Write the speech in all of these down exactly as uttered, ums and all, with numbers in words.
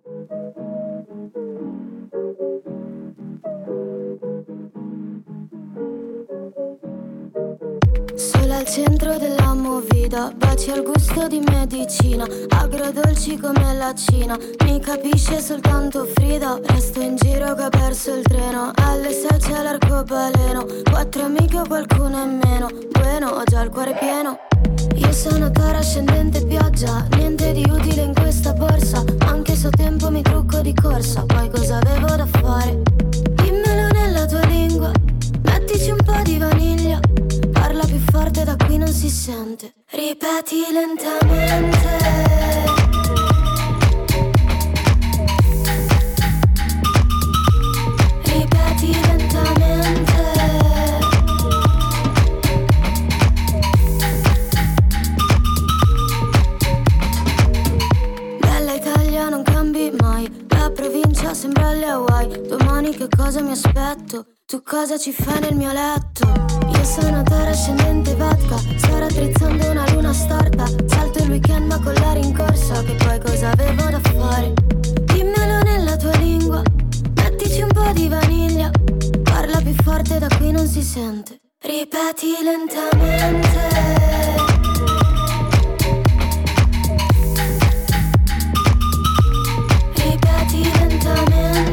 Sola al centro della movida, baci al gusto di medicina, agrodolci come la Cina, mi capisce soltanto Frida. Resto in giro che ha perso il treno, alle sei c'è l'arcobaleno, quattro amiche o qualcuno in meno, bueno, ho già il cuore pieno. Io sono terra scendente pioggia, niente di utile in questa borsa, anche se ho tempo mi trucco di corsa, poi cosa avevo da fare? Dimmelo nella tua lingua, mettici un po' di vaniglia, parla più forte da qui non si sente, ripeti lentamente. Ripeti lentamente. Bella Italia non cambi mai, la provincia sembra le Hawaii, domani che cosa mi aspetto? Tu cosa ci fai nel mio letto? Io sono terra scendente vodka, sto raddrizzando una luna storta, salto il weekend ma con la rincorsa, che poi cosa avevo da fare? Dimmelo nella tua lingua, mettici un po' di vaniglia, parla più forte da qui non si sente, ripeti lentamente. Ripeti lentamente.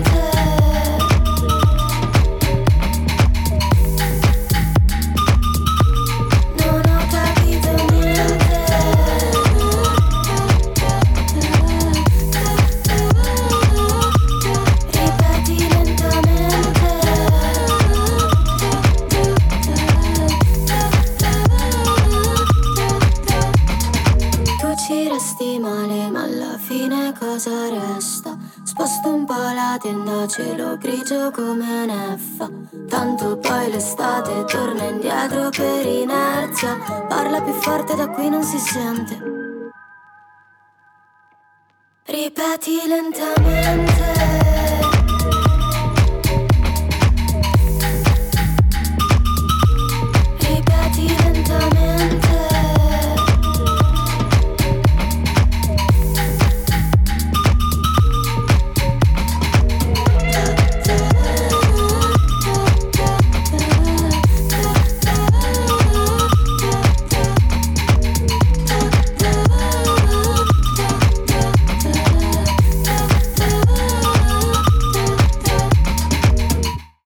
Male, ma alla fine cosa resta? Sposto un po' la tenda, cielo grigio come neffa, tanto poi l'estate torna indietro per inerzia, parla più forte da qui non si sente, ripeti lentamente.